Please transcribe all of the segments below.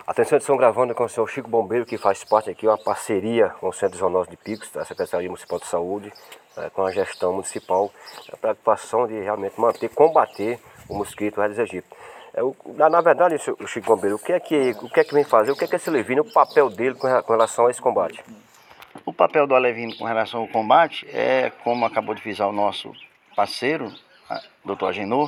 Atenção, estão gravando com o senhor Chico Bombeiro, que faz parte aqui, uma parceria com o Centro Zonal de Picos, da Secretaria Municipal de Saúde, com a gestão municipal, a preocupação de realmente combater o mosquito Aedes aegypti. Na verdade, o Chico Bombeiro, o que é que vem fazer, o que é esse alevino, o papel dele com relação a esse combate? O papel do alevino com relação ao combate é, como acabou de frisar o nosso parceiro, Dr. Agenor,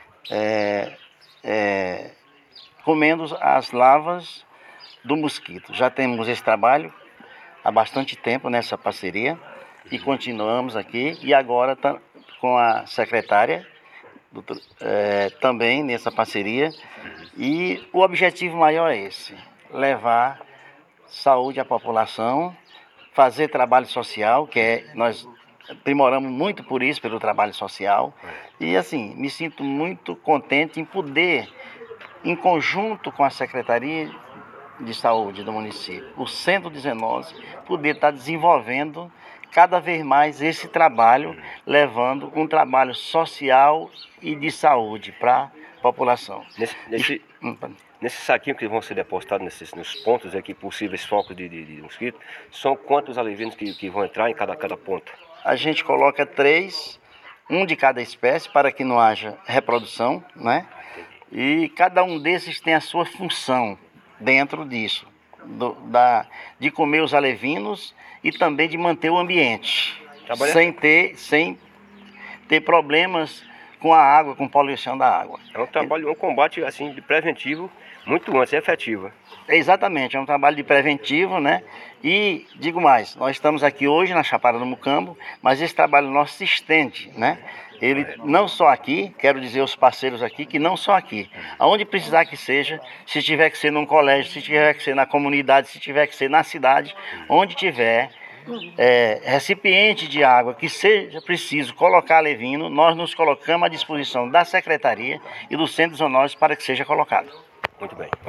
comendo as larvas do mosquito. Já temos esse trabalho há bastante tempo nessa parceria e continuamos aqui, e agora com a secretária também nessa parceria, e o objetivo maior é esse: levar saúde à população, fazer trabalho social, nós aprimoramos muito por isso, pelo trabalho social, e assim, me sinto muito contente em poder, em conjunto com a Secretaria de Saúde do município, o Centro de Zoonose, poder estar desenvolvendo cada vez mais esse trabalho, levando um trabalho social e de saúde para a população. Nesse saquinho que vão ser depositados nos pontos aqui, possíveis focos de mosquito, são quantos alevinos que vão entrar em cada ponto? A gente coloca 3, um de cada espécie, para que não haja reprodução, né? E cada um desses tem a sua função dentro disso, de comer os alevinos e também de manter o ambiente, sem ter problemas com a água, com poluição da água. É um trabalho, um combate assim, de preventivo muito antes, é efetivo. Exatamente, é um trabalho de preventivo, né? E digo mais, nós estamos aqui hoje na Chapada do Mucambo, mas esse trabalho nosso se estende, né? Ele não só aqui, quero dizer aos parceiros aqui, que não só aqui, aonde precisar que seja, se tiver que ser num colégio, se tiver que ser na comunidade, se tiver que ser na cidade, onde tiver recipiente de água que seja preciso colocar alevino, nós nos colocamos à disposição da Secretaria e do Centro de Zoonose para que seja colocado. Muito bem.